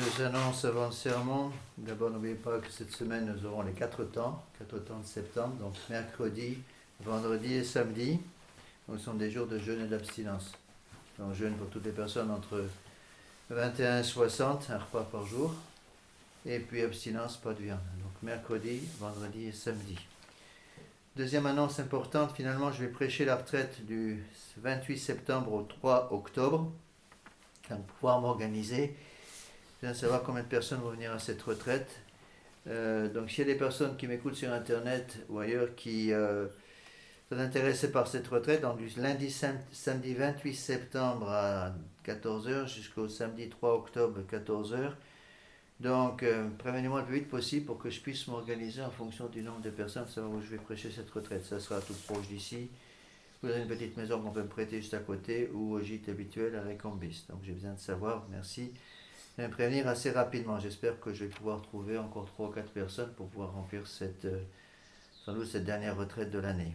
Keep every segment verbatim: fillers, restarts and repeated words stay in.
Quelques annonces avant le sermon. D'abord, n'oubliez pas que cette semaine, nous aurons les quatre temps, quatre temps de septembre, donc mercredi, vendredi et samedi. Donc, ce sont des jours de jeûne et d'abstinence. Donc, jeûne pour toutes les personnes entre vingt et un et soixante, un repas par jour. Et puis, abstinence, pas de viande. Donc, mercredi, vendredi et samedi. Deuxième annonce importante, finalement, je vais prêcher la retraite du vingt-huit septembre au trois octobre. Donc, pour pouvoir m'organiser. Je viens de savoir combien de personnes vont venir à cette retraite. Euh, donc, s'il y a des personnes qui m'écoutent sur Internet ou ailleurs qui euh, sont intéressées par cette retraite, donc du lundi, sam- samedi vingt-huit septembre à quatorze heures jusqu'au samedi trois octobre quatorze heures. Donc, euh, prévenez-moi le plus vite possible pour que je puisse m'organiser en fonction du nombre de personnes, savoir où je vais prêcher cette retraite. Ça sera tout proche d'ici. Vous avez une petite maison qu'on peut me prêter juste à côté ou au gîte habituel à Récombis. Donc, j'ai besoin de savoir. Merci. Je vais me prévenir assez rapidement. J'espère que je vais pouvoir trouver encore trois ou quatre personnes pour pouvoir remplir cette, euh, sans doute cette dernière retraite de l'année.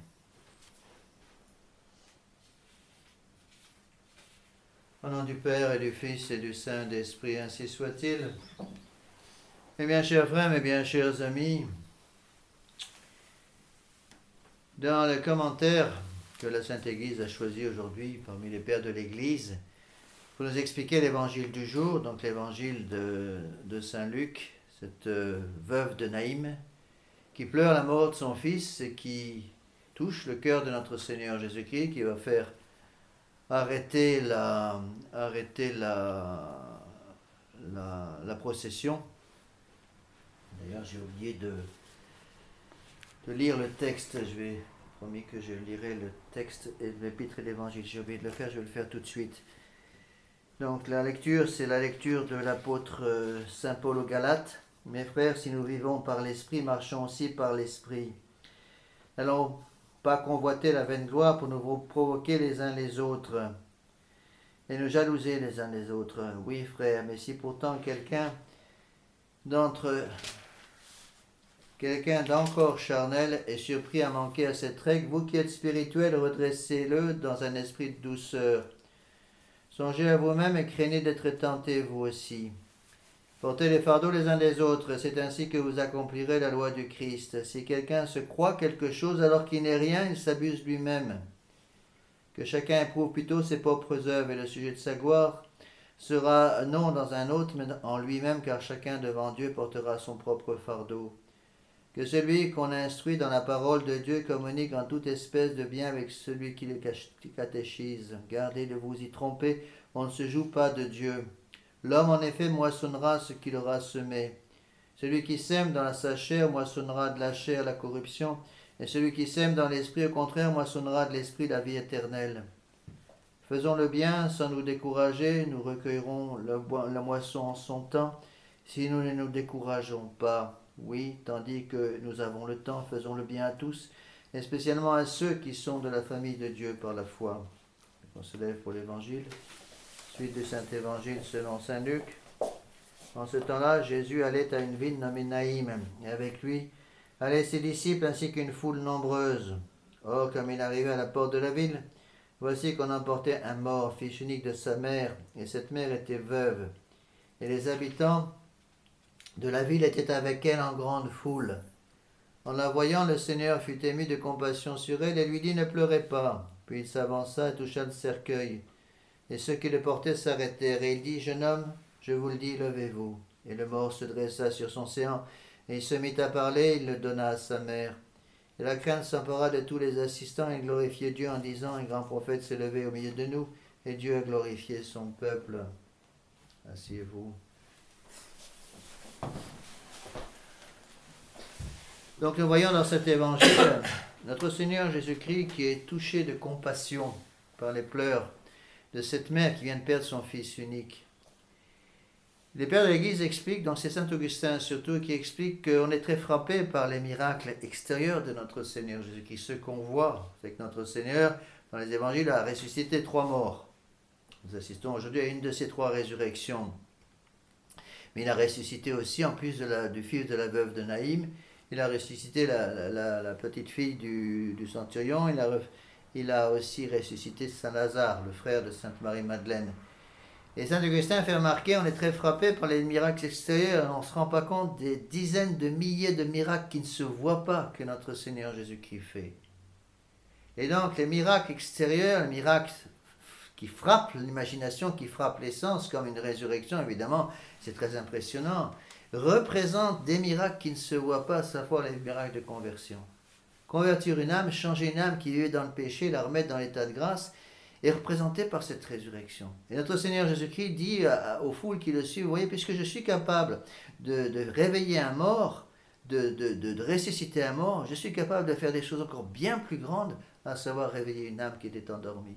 Au nom du Père et du Fils et du Saint-Esprit, ainsi soit-il. Eh bien, chers frères, mes bien chers amis, dans le commentaire que la Sainte Église a choisi aujourd'hui parmi les pères de l'Église, pour nous expliquer l'évangile du jour, donc l'évangile de, de Saint Luc, cette euh, veuve de Naïm, qui pleure la mort de son fils et qui touche le cœur de notre Seigneur Jésus-Christ, qui va faire arrêter la, arrêter la, la, la procession. D'ailleurs, j'ai oublié de, de lire le texte, je vais, promis que je lirai le texte et l'épître et l'évangile, j'ai oublié de le faire, je vais le faire tout de suite. Donc la lecture, c'est la lecture de l'apôtre euh, Saint Paul aux Galates. Mes frères, si nous vivons par l'Esprit, marchons aussi par l'Esprit. N'allons pas convoiter la vaine gloire pour nous provoquer les uns les autres et nous jalouser les uns les autres. Oui, frères, mais si pourtant quelqu'un d'entre quelqu'un d'encore charnel est surpris à manquer à cette règle, vous qui êtes spirituels, redressez-le dans un esprit de douceur. Songez à vous-même et craignez d'être tentés vous aussi. Portez les fardeaux les uns des autres, c'est ainsi que vous accomplirez la loi du Christ. Si quelqu'un se croit quelque chose alors qu'il n'est rien, il s'abuse lui-même. Que chacun éprouve plutôt ses propres œuvres, et le sujet de sa gloire sera non dans un autre, mais en lui-même, car chacun devant Dieu portera son propre fardeau. Que celui qu'on instruit dans la parole de Dieu communique en toute espèce de bien avec celui qui le catéchise. Gardez de vous y tromper, on ne se joue pas de Dieu. L'homme en effet moissonnera ce qu'il aura semé. Celui qui sème dans sa chair moissonnera de la chair la corruption, et celui qui sème dans l'esprit au contraire moissonnera de l'esprit la vie éternelle. Faisons le bien sans nous décourager, nous recueillerons la moisson en son temps, si nous ne nous décourageons pas. Oui, tandis que nous avons le temps, faisons le bien à tous, et spécialement à ceux qui sont de la famille de Dieu par la foi. On se lève pour l'Évangile. Suite du Saint-Évangile selon Saint Luc. En ce temps-là, Jésus allait à une ville nommée Naïm, et avec lui allaient ses disciples ainsi qu'une foule nombreuse. Or, comme il arrivait à la porte de la ville, voici qu'on emportait un mort, fils unique de sa mère, et cette mère était veuve. Et les habitants de la ville étaient avec elle en grande foule. En la voyant, le Seigneur fut ému de compassion sur elle et lui dit « Ne pleurez pas ». Puis il s'avança et toucha le cercueil. Et ceux qui le portaient s'arrêtèrent. Et il dit « Jeune homme, je vous le dis, levez-vous ». Et le mort se dressa sur son séant, et il se mit à parler, il le donna à sa mère. Et la crainte s'empara de tous les assistants, et glorifiait Dieu en disant « Un grand prophète s'est levé au milieu de nous, et Dieu a glorifié son peuple ». Asseyez-vous. Donc nous voyons dans cet évangile notre Seigneur Jésus-Christ qui est touché de compassion par les pleurs de cette mère qui vient de perdre son fils unique. Les pères de l'Église expliquent, donc c'est Saint Augustin surtout, qui explique qu'on est très frappé par les miracles extérieurs de notre Seigneur Jésus-Christ. Ce qu'on voit, c'est que notre Seigneur, dans les évangiles, a ressuscité trois morts. Nous assistons aujourd'hui à une de ces trois résurrections. Mais il a ressuscité aussi, en plus de la, du fils de la veuve de Naïm, il a ressuscité la, la, la, la petite fille du, du centurion, il a, il a aussi ressuscité Saint Lazare, le frère de Sainte Marie-Madeleine. Et Saint Augustin fait remarquer, on est très frappé par les miracles extérieurs, on ne se rend pas compte des dizaines de milliers de miracles qui ne se voient pas que notre Seigneur Jésus-Christ fait. Et donc les miracles extérieurs, les miracles qui frappent l'imagination, qui frappent les sens, comme une résurrection, évidemment, c'est très impressionnant, représentent des miracles qui ne se voient pas, à savoir les miracles de conversion. Convertir une âme, changer une âme qui vivait dans le péché, la remettre dans l'état de grâce, est représenté par cette résurrection. Et notre Seigneur Jésus-Christ dit à, à, aux foules qui le suivent, vous voyez, puisque je suis capable de, de réveiller un mort, de, de, de, de ressusciter un mort, je suis capable de faire des choses encore bien plus grandes, à savoir réveiller une âme qui était endormie.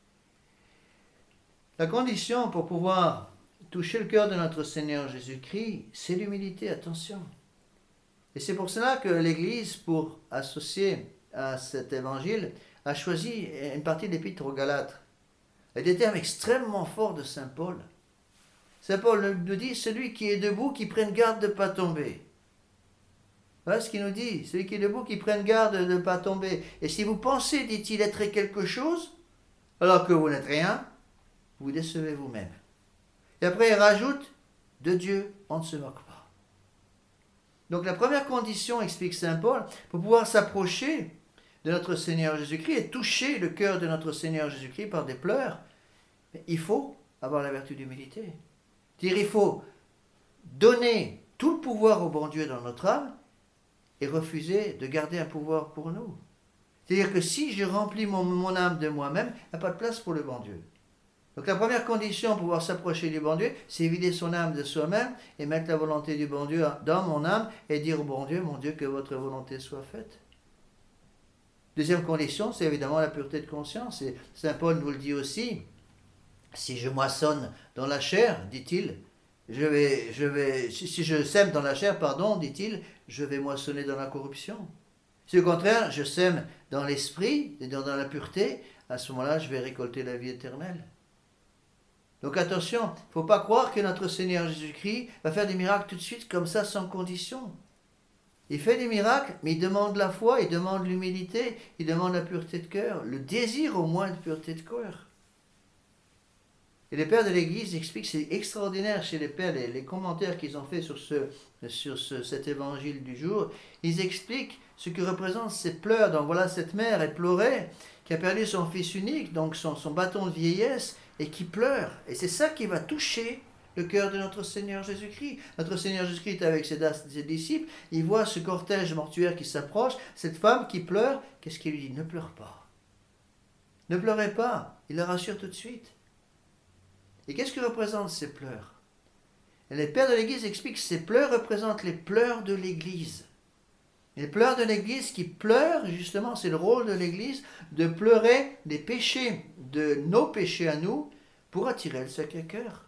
La condition pour pouvoir toucher le cœur de notre Seigneur Jésus-Christ, c'est l'humilité, attention. Et c'est pour cela que l'Église, pour associer à cet évangile, a choisi une partie de l'Épître aux Galates. Et des termes extrêmement forts de Saint Paul. Saint Paul nous dit, celui qui est debout, qui prenne garde de ne pas tomber. Voilà ce qu'il nous dit, celui qui est debout, qui prenne garde de ne pas tomber. Et si vous pensez, dit-il, être quelque chose, alors que vous n'êtes rien, vous décevez vous-même. Et après, il rajoute, de Dieu, on ne se moque pas. Donc la première condition, explique Saint Paul, pour pouvoir s'approcher de notre Seigneur Jésus-Christ et toucher le cœur de notre Seigneur Jésus-Christ par des pleurs, il faut avoir la vertu d'humilité. C'est-à-dire, il faut donner tout le pouvoir au bon Dieu dans notre âme et refuser de garder un pouvoir pour nous. C'est-à-dire que si je remplis mon, mon âme de moi-même, il n'y a pas de place pour le bon Dieu. Donc la première condition pour pouvoir s'approcher du bon Dieu, c'est vider son âme de soi-même et mettre la volonté du bon Dieu dans mon âme et dire au bon Dieu, mon Dieu, que votre volonté soit faite. Deuxième condition, c'est évidemment la pureté de conscience. Et Saint Paul nous le dit aussi, si je moissonne dans la chair, dit-il, je vais, je vais, si je sème dans la chair, pardon, dit-il, je vais moissonner dans la corruption. Si au contraire, je sème dans l'esprit et dans la pureté, à ce moment-là, je vais récolter la vie éternelle. Donc attention, il ne faut pas croire que notre Seigneur Jésus-Christ va faire des miracles tout de suite comme ça, sans condition. Il fait des miracles, mais il demande la foi, il demande l'humilité, il demande la pureté de cœur, le désir au moins de pureté de cœur. Et les pères de l'Église expliquent, c'est extraordinaire chez les pères, les, les commentaires qu'ils ont fait sur, ce, sur ce, cet évangile du jour, ils expliquent ce que représentent ces pleurs. Donc voilà, cette mère, elle pleurait, qui a perdu son fils unique, donc son, son bâton de vieillesse, et qui pleure. Et c'est ça qui va toucher le cœur de notre Seigneur Jésus-Christ. Notre Seigneur Jésus-Christ, avec ses, ses disciples, il voit ce cortège mortuaire qui s'approche, cette femme qui pleure, qu'est-ce qu'il lui dit? Ne pleure pas. Ne pleurez pas. Il la rassure tout de suite. Et qu'est-ce que représentent ces pleurs? Et les pères de l'Église expliquent que ces pleurs représentent les pleurs de l'Église. Les pleurs de l'Église qui pleurent, justement, c'est le rôle de l'Église, de pleurer les péchés, de nos péchés à nous, pour attirer le Sacré-Cœur.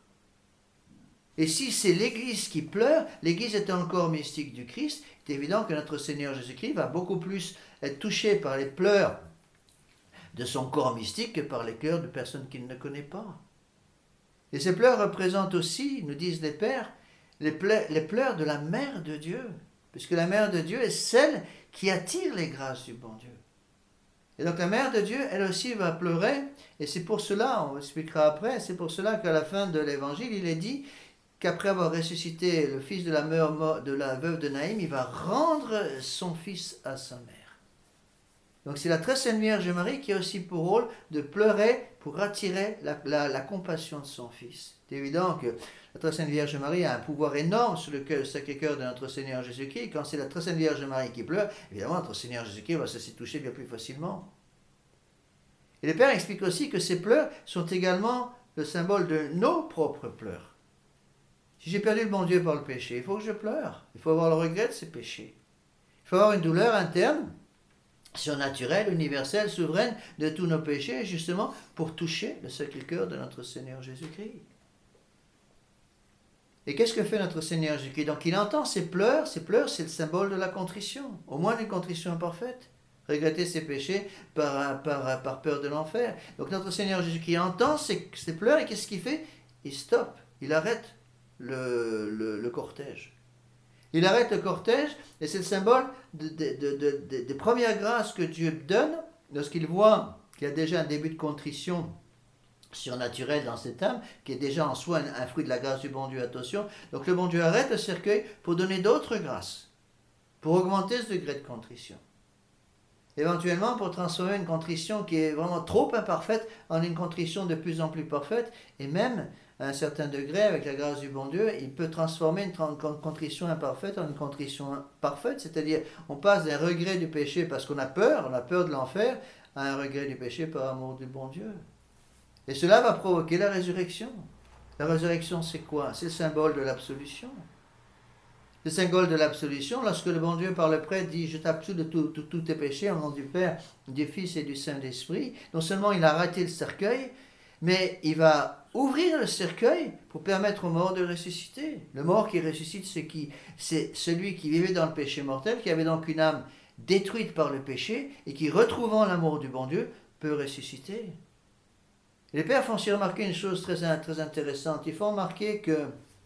Et si c'est l'Église qui pleure, l'Église étant le corps mystique du Christ, c'est évident que notre Seigneur Jésus-Christ va beaucoup plus être touché par les pleurs de son corps mystique que par les cœurs de personnes qu'il ne connaît pas. Et ces pleurs représentent aussi, nous disent les pères, les, pleurs, les pleurs de la Mère de Dieu, puisque la Mère de Dieu est celle qui attire les grâces du bon Dieu. Et donc la Mère de Dieu, elle aussi va pleurer, et c'est pour cela, on expliquera après, c'est pour cela qu'à la fin de l'Évangile, il est dit qu'après avoir ressuscité le fils de la, mère, de la veuve de Naïm, il va rendre son fils à sa mère. Donc c'est la très sainte Vierge Marie qui a aussi pour rôle de pleurer pour attirer la, la, la compassion de son fils. C'est évident que la très sainte Vierge Marie a un pouvoir énorme sur le, le Sacré-Cœur de notre Seigneur Jésus-Christ. Quand c'est la très sainte Vierge Marie qui pleure, évidemment notre Seigneur Jésus-Christ va s'y toucher bien plus facilement. Et les pères expliquent aussi que ces pleurs sont également le symbole de nos propres pleurs. Si j'ai perdu le bon Dieu par le péché, il faut que je pleure. Il faut avoir le regret de ces péchés. Il faut avoir une douleur interne, surnaturelle, universelle, souveraine de tous nos péchés, justement pour toucher le Sacré-Cœur de notre Seigneur Jésus-Christ. Et qu'est-ce que fait notre Seigneur Jésus-Christ? Donc il entend ses pleurs, ses pleurs c'est le symbole de la contrition, au moins une contrition imparfaite. Regretter ses péchés par, par, par peur de l'enfer. Donc notre Seigneur Jésus-Christ entend ses, ses pleurs et qu'est-ce qu'il fait? Il stoppe, il arrête le, le, le cortège. Il arrête le cortège et c'est le symbole de, de, de, de, de, des premières grâces que Dieu donne lorsqu'il voit qu'il y a déjà un début de contrition surnaturel dans cette âme, qui est déjà en soi un, un fruit de la grâce du bon Dieu, attention. Donc le bon Dieu arrête le cercueil pour donner d'autres grâces, pour augmenter ce degré de contrition. Éventuellement pour transformer une contrition qui est vraiment trop imparfaite en une contrition de plus en plus parfaite, et même à un certain degré, avec la grâce du bon Dieu, il peut transformer une contrition imparfaite en une contrition parfaite, c'est-à-dire on passe d'un regret du péché parce qu'on a peur, on a peur de l'enfer, à un regret du péché par amour du bon Dieu. Et cela va provoquer la résurrection. La résurrection, c'est quoi? C'est le symbole de l'absolution. Le symbole de l'absolution, lorsque le bon Dieu par le prêtre dit « Je t'absous de tous tout, tout tes péchés au nom du Père, du Fils et du Saint-Esprit », non seulement il a raté le cercueil, mais il va ouvrir le cercueil pour permettre aux morts de ressusciter. Le mort qui ressuscite, c'est, qui, c'est celui qui vivait dans le péché mortel, qui avait donc une âme détruite par le péché, et qui, retrouvant l'amour du bon Dieu, peut ressusciter. Les pères font aussi remarquer une chose très, très intéressante. Ils font remarquer que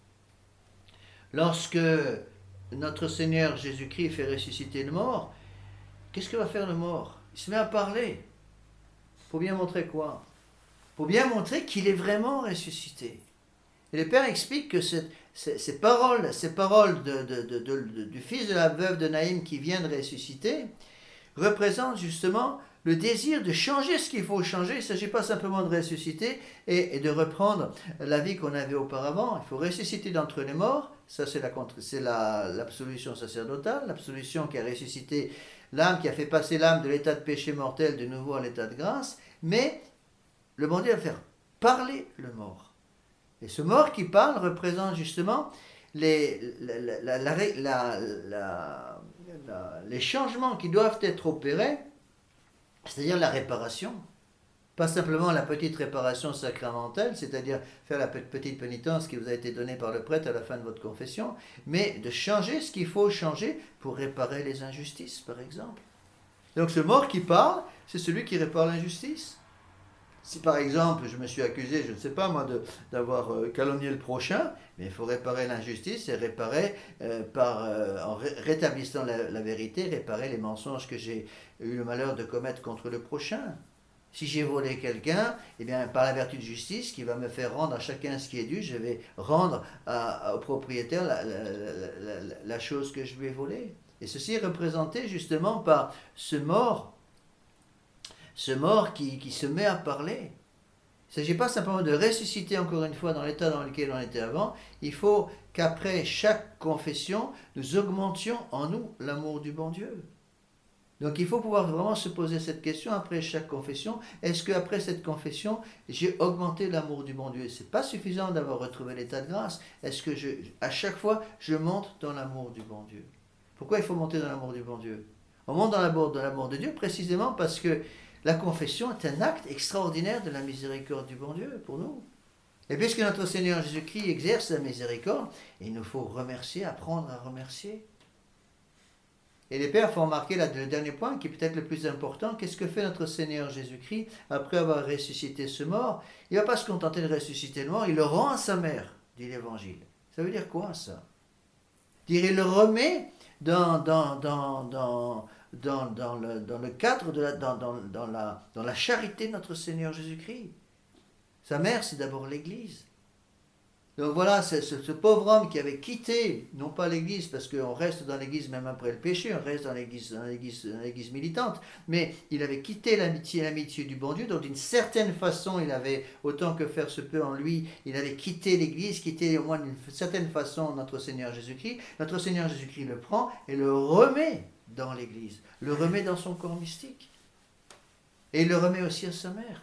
lorsque notre Seigneur Jésus-Christ fait ressusciter le mort, qu'est-ce que va faire le mort? Il se met à parler. Pour bien montrer quoi? Pour bien montrer qu'il est vraiment ressuscité. Et les pères expliquent que cette, ces, ces paroles, ces paroles de, de, de, de, de, du fils de la veuve de Naïm qui vient de ressusciter représentent justement le désir de changer ce qu'il faut changer. Il ne s'agit pas simplement de ressusciter et, et de reprendre la vie qu'on avait auparavant. Il faut ressusciter d'entre les morts. Ça, c'est, la, c'est la, l'absolution sacerdotale, l'absolution qui a ressuscité l'âme, qui a fait passer l'âme de l'état de péché mortel de nouveau à l'état de grâce. Mais le bon Dieu va faire parler le mort. Et ce mort qui parle représente justement les, la, la, la, la, la, la, les changements qui doivent être opérés, c'est-à-dire la réparation. Pas simplement la petite réparation sacramentelle, c'est-à-dire faire la petite pénitence qui vous a été donnée par le prêtre à la fin de votre confession, mais de changer ce qu'il faut changer pour réparer les injustices, par exemple. Donc ce mort qui parle, c'est celui qui répare l'injustice. Si par exemple, je me suis accusé, je ne sais pas moi, de, d'avoir euh, calomnié le prochain, mais il faut réparer l'injustice et réparer, euh, par, euh, en ré- rétablissant la, la vérité, réparer les mensonges que j'ai eu le malheur de commettre contre le prochain. Si j'ai volé quelqu'un, eh bien, par la vertu de justice qui va me faire rendre à chacun ce qui est dû, je vais rendre à, à, au propriétaire la, la, la, la, la chose que je lui ai volée. Et ceci est représenté justement par ce mort, ce mort qui, qui se met à parler. Il ne s'agit pas simplement de ressusciter encore une fois dans l'état dans lequel on était avant. Il faut qu'après chaque confession, nous augmentions en nous l'amour du bon Dieu. Donc il faut pouvoir vraiment se poser cette question après chaque confession. Est-ce qu'après cette confession, j'ai augmenté l'amour du bon Dieu? Ce n'est pas suffisant d'avoir retrouvé l'état de grâce. Est-ce que je, à chaque fois, je monte dans l'amour du bon Dieu? Pourquoi il faut monter dans l'amour du bon Dieu? On monte dans l'amour, dans l'amour de Dieu précisément parce que la confession est un acte extraordinaire de la miséricorde du bon Dieu pour nous. Et puisque notre Seigneur Jésus-Christ exerce la miséricorde, il nous faut remercier, apprendre à remercier. Et les pères font remarquer là, le dernier point, qui est peut-être le plus important. Qu'est-ce que fait notre Seigneur Jésus-Christ après avoir ressuscité ce mort? Il ne va pas se contenter de ressusciter le mort, il le rend à sa mère, dit l'Évangile. Ça veut dire quoi ça? Dire, il le remet dans, dans, dans, dans, dans, dans, le, dans le cadre, de la, dans, dans, dans, la, dans la charité de notre Seigneur Jésus-Christ. Sa mère, c'est d'abord l'Église. Donc voilà, c'est ce, ce pauvre homme qui avait quitté, non pas l'Église, parce qu'on reste dans l'Église même après le péché, on reste dans l'Église, dans l'Église, dans l'Église militante, mais il avait quitté l'amitié, l'amitié du bon Dieu, donc d'une certaine façon, il avait, autant que faire se peut en lui, il avait quitté l'Église, quitté au moins d'une certaine façon notre Seigneur Jésus-Christ. Notre Seigneur Jésus-Christ le prend et le remet dans l'Église, le remet dans son corps mystique, et il le remet aussi à sa mère.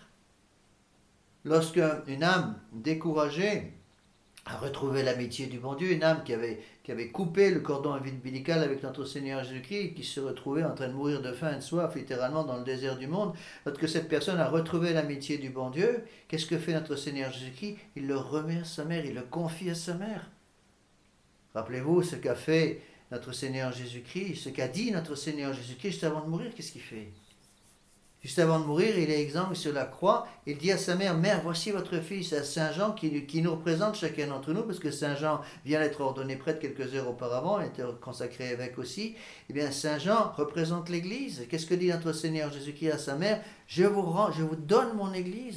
Lorsqu'une âme découragée a retrouvé l'amitié du bon Dieu, une âme qui avait, qui avait coupé le cordon ombilical avec notre Seigneur Jésus-Christ, qui se retrouvait en train de mourir de faim et de soif, littéralement dans le désert du monde, lorsque cette personne a retrouvé l'amitié du bon Dieu, qu'est-ce que fait notre Seigneur Jésus-Christ? Il le remet à sa mère, il le confie à sa mère. Rappelez-vous ce qu'a fait notre Seigneur Jésus-Christ, ce qu'a dit notre Seigneur Jésus-Christ juste avant de mourir, qu'est-ce qu'il fait? Juste avant de mourir, il est exsangue sur la croix. Il dit à sa mère, « Mère, voici votre fils », à Saint Jean, qui, qui nous représente chacun d'entre nous, parce que Saint Jean vient d'être ordonné prêtre quelques heures auparavant, il était consacré évêque aussi. Eh bien, Saint Jean représente l'Église. Qu'est-ce que dit notre Seigneur Jésus-Christ à sa mère? « Je vous rends, je vous donne mon Église.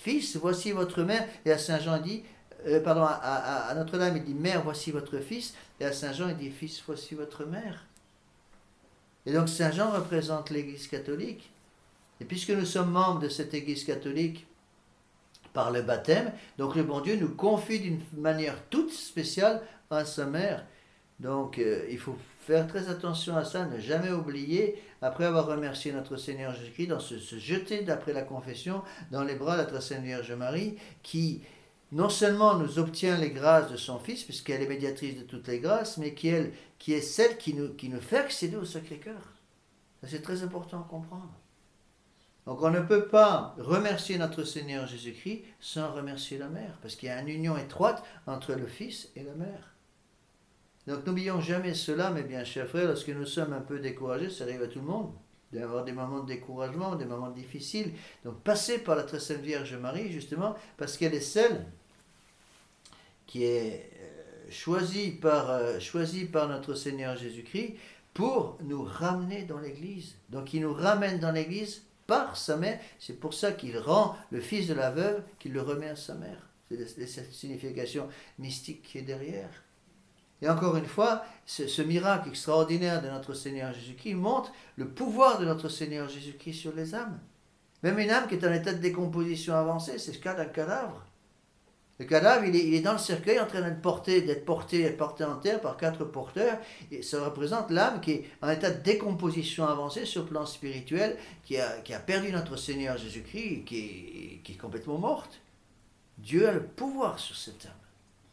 Fils, voici votre mère. Et à Saint Jean, il dit, euh, pardon, à, à, à Notre-Dame, il dit, Mère, voici votre fils. Et à Saint Jean, il dit, Fils, voici votre mère. Et donc Saint Jean représente l'Église catholique. Et puisque nous sommes membres de cette Église catholique par le baptême, donc le bon Dieu nous confie d'une manière toute spéciale à sa mère. Donc euh, il faut faire très attention à ça, ne jamais oublier, après avoir remercié notre Seigneur Jésus-Christ, dans se, se jeter d'après la confession dans les bras de la très Sainte Vierge Marie, qui non seulement nous obtient les grâces de son Fils, puisqu'elle est médiatrice de toutes les grâces, mais qui, elle, qui est celle qui nous, qui nous fait accéder au Sacré-Cœur. Ça, c'est très important à comprendre. Donc on ne peut pas remercier notre Seigneur Jésus-Christ sans remercier la mère, parce qu'il y a une union étroite entre le Fils et la mère. Donc n'oublions jamais cela, mes bien chers frères, lorsque nous sommes un peu découragés, ça arrive à tout le monde, d'avoir des moments de découragement, des moments difficiles. Donc passez par la très Sainte Vierge Marie, justement, parce qu'elle est celle qui est choisie par, euh, choisie par notre Seigneur Jésus-Christ pour nous ramener dans l'Église. Donc il nous ramène dans l'Église par sa mère. C'est pour ça qu'il rend le fils de la veuve, qu'il le remet à sa mère. C'est cette signification mystique qui est derrière. Et encore une fois, ce, ce miracle extraordinaire de notre Seigneur Jésus-Christ montre le pouvoir de notre Seigneur Jésus-Christ sur les âmes. Même une âme qui est en état de décomposition avancée, c'est le cas d'un cadavre. Le cadavre, il est, il est dans le cercueil en train d'être porté, d'être porté, porté en terre par quatre porteurs. Et ça représente l'âme qui est en état de décomposition avancée sur le plan spirituel, qui a, qui a perdu notre Seigneur Jésus-Christ, qui est, qui est complètement morte. Dieu a le pouvoir sur cette âme.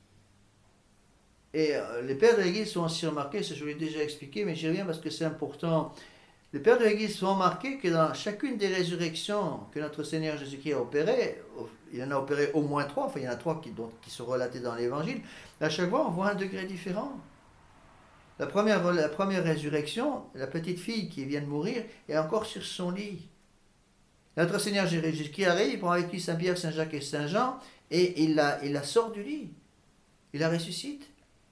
Et euh, les pères de l'Église sont aussi remarqués, ça je vous l'ai déjà expliqué, mais j'y reviens parce que c'est important. Les pères de l'Église sont remarqués que dans chacune des résurrections que notre Seigneur Jésus-Christ a opérées, il en a opéré au moins trois, enfin il y en a trois qui, donc, qui sont relatés dans l'Évangile, à chaque fois on voit un degré différent. La première, la première résurrection, la petite fille qui vient de mourir est encore sur son lit. Notre Seigneur Jésus-Christ arrive, il prend avec lui Saint-Pierre, Saint-Jacques et Saint-Jean, et il la, il la sort du lit. Il la ressuscite.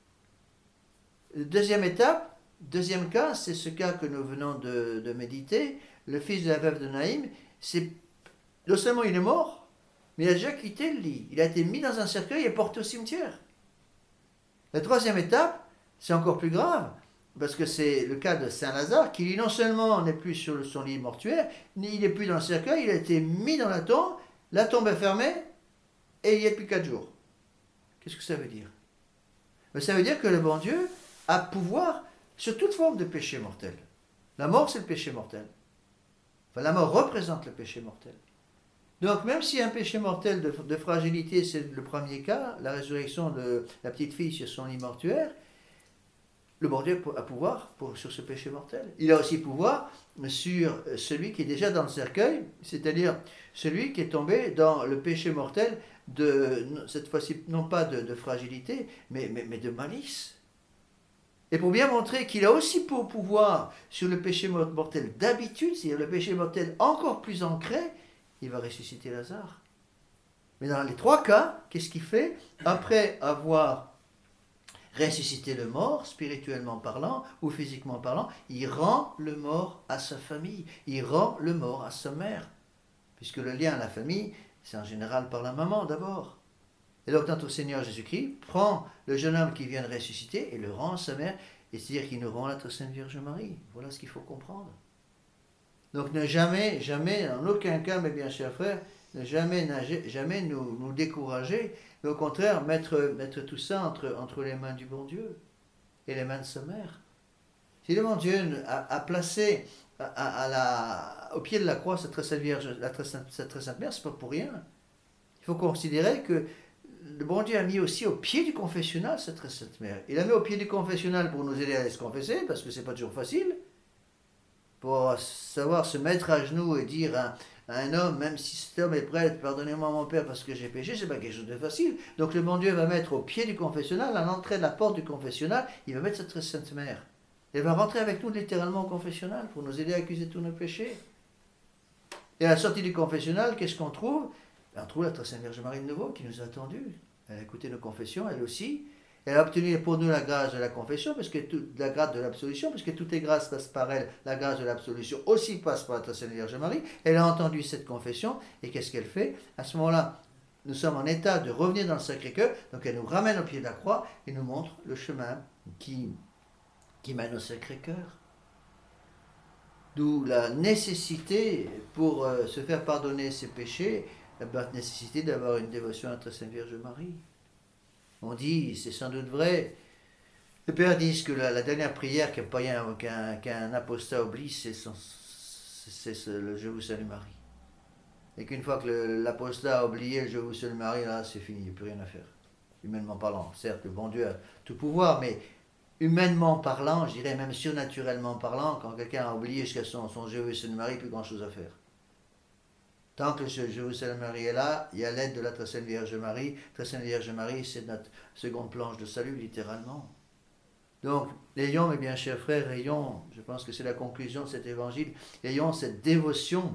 Deuxième étape, deuxième cas, c'est ce cas que nous venons de, de méditer. Le fils de la veuve de Naïm, c'est non seulement il est mort, mais il a déjà quitté le lit. Il a été mis dans un cercueil et porté au cimetière. La troisième étape, c'est encore plus grave, parce que c'est le cas de Saint Lazare, qui lui non seulement n'est plus sur son lit mortuaire, ni il n'est plus dans le cercueil, il a été mis dans la tombe, la tombe est fermée, et il y est depuis quatre jours. Qu'est-ce que ça veut dire? Mais ça veut dire que le bon Dieu a pouvoir sur toute forme de péché mortel. La mort, c'est le péché mortel. Enfin, la mort représente le péché mortel. Donc, même si un péché mortel de, de fragilité, c'est le premier cas, la résurrection de la petite fille sur son lit mortuaire, le bon Dieu a pouvoir pour, sur ce péché mortel. Il a aussi pouvoir sur celui qui est déjà dans le cercueil, c'est-à-dire celui qui est tombé dans le péché mortel de, cette fois-ci, non pas de, de fragilité, mais, mais, mais de malice. Et pour bien montrer qu'il a aussi pour pouvoir sur le péché mortel d'habitude, c'est-à-dire le péché mortel encore plus ancré, il va ressusciter Lazare. Mais dans les trois cas, qu'est-ce qu'il fait? Après avoir ressuscité le mort, spirituellement parlant ou physiquement parlant, il rend le mort à sa famille, il rend le mort à sa mère. Puisque le lien à la famille, c'est en général par la maman d'abord. Et donc notre Seigneur Jésus-Christ prend le jeune homme qui vient de ressusciter et le rend à sa mère, et c'est-à-dire qu'il nous rend notre Sainte Vierge Marie. Voilà ce qu'il faut comprendre. Donc ne jamais, jamais, en aucun cas, mes bien chers frères, ne jamais, nager, jamais nous, nous décourager, mais au contraire mettre, mettre tout ça entre, entre les mains du bon Dieu et les mains de sa mère. Si le bon Dieu a, a placé à, à la, au pied de la croix cette très sainte Vierge, la très sainte, cette très sainte mère, c'est pas pour rien. Il faut considérer que le bon Dieu a mis aussi au pied du confessionnal cette très sainte mère. Il a mis au pied du confessionnal pour nous aider à se confesser, parce que c'est pas toujours facile. Pour savoir se mettre à genoux et dire à, à un homme, même si cet homme est prêtre, pardonnez-moi mon Père parce que j'ai péché, c'est pas quelque chose de facile. Donc le bon Dieu va mettre au pied du confessionnal, à l'entrée de la porte du confessionnal, il va mettre cette très sainte mère. Elle va rentrer avec nous littéralement au confessionnal pour nous aider à accuser tous nos péchés. Et à la sortie du confessionnal, qu'est-ce qu'on trouve? On trouve la très sainte Vierge Marie de nouveau qui nous a attendus. Elle a écouté nos confessions, elle aussi. Elle a obtenu pour nous la grâce de la confession, parce que tout, la grâce de l'absolution, parce que toutes les grâces passent par elle. La grâce de l'absolution aussi passe par la très sainte Vierge Marie. Elle a entendu cette confession, et qu'est-ce qu'elle fait? À ce moment-là, nous sommes en état de revenir dans le Sacré-Cœur, donc elle nous ramène au pied de la croix et nous montre le chemin qui, qui mène au Sacré-Cœur. D'où la nécessité, pour euh, se faire pardonner ses péchés, la nécessité d'avoir une dévotion à la très sainte Vierge Marie. On dit, c'est sans doute vrai, les pères disent que la, la dernière prière qu'un païen, qu'un, qu'un apostat oublie, c'est, son, c'est, c'est le Je vous salue Marie. Et qu'une fois que le, l'apostat a oublié le Je vous salue Marie, là c'est fini, il n'y a plus rien à faire. Humainement parlant, certes, le bon Dieu a tout pouvoir, mais humainement parlant, je dirais même surnaturellement parlant, quand quelqu'un a oublié jusqu'à son, son Je vous salue Marie, il n'y a plus grand chose à faire. Tant que je, je vous salue Marie est là, il y a l'aide de la très sainte Vierge Marie. Très sainte Vierge Marie, c'est notre seconde planche de salut, littéralement. Donc, ayons, mes bien chers frères, ayons, je pense que c'est la conclusion de cet évangile, ayons cette dévotion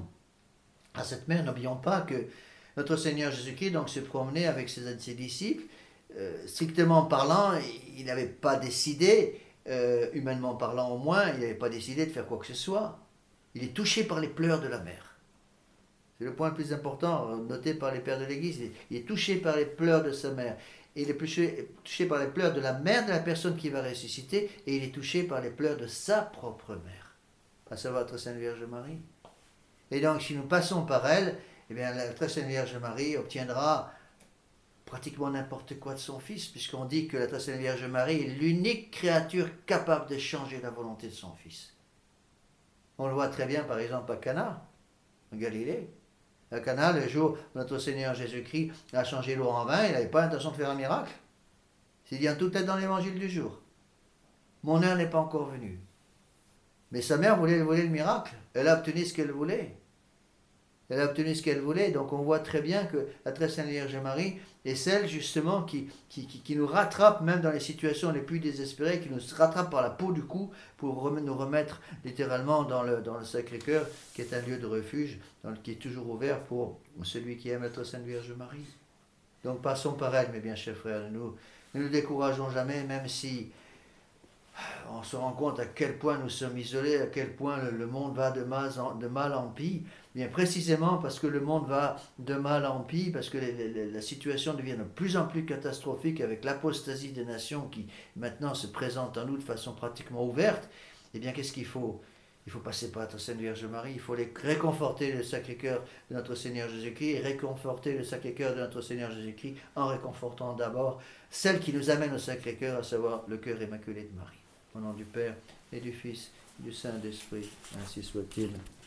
à cette mère. N'oublions pas que notre Seigneur Jésus-Christ donc se promenait avec ses, ses disciples. Euh, strictement parlant, il n'avait pas décidé, euh, humainement parlant au moins, il n'avait pas décidé de faire quoi que ce soit. Il est touché par les pleurs de la mère. C'est le point le plus important, noté par les pères de l'Église. Il est touché par les pleurs de sa mère. Il est touché par les pleurs de la mère de la personne qui va ressusciter, et il est touché par les pleurs de sa propre mère, à savoir la très sainte Vierge Marie. Et donc, si nous passons par elle, eh bien, la très sainte Vierge Marie obtiendra pratiquement n'importe quoi de son Fils, puisqu'on dit que la très sainte Vierge Marie est l'unique créature capable de changer la volonté de son Fils. On le voit très bien, par exemple, à Cana, en Galilée. À Cana, le jour où notre Seigneur Jésus-Christ a changé l'eau en vin, il n'avait pas l'intention de faire un miracle. C'est dit en toute tête dans l'évangile du jour. Mon heure n'est pas encore venue. Mais sa mère voulait, voulait le miracle. Elle a obtenu ce qu'elle voulait. Elle a obtenu ce qu'elle voulait. Donc on voit très bien que la très sainte Vierge Marie est celle justement qui, qui, qui, qui nous rattrape même dans les situations les plus désespérées, qui nous rattrape par la peau du cou pour nous remettre littéralement dans le, dans le Sacré-Cœur, qui est un lieu de refuge, dans le, qui est toujours ouvert pour celui qui aime la très sainte Vierge Marie. Donc passons par elle, mes bien chers frères. Nous ne nous décourageons jamais, même si on se rend compte à quel point nous sommes isolés, à quel point le, le monde va de mal, en, de mal en pis. Bien précisément parce que le monde va de mal en pis, parce que les, les, la situation devient de plus en plus catastrophique avec l'apostasie des nations qui maintenant se présente en nous de façon pratiquement ouverte. Eh bien, qu'est-ce qu'il faut? Il faut passer par la Sainte Vierge Marie, il faut les réconforter le Sacré-Cœur de notre Seigneur Jésus-Christ et réconforter le Sacré-Cœur de notre Seigneur Jésus-Christ en réconfortant d'abord celle qui nous amène au Sacré-Cœur, à savoir le cœur immaculé de Marie. Au nom du Père et du Fils et du Saint-Esprit, ainsi soit-il.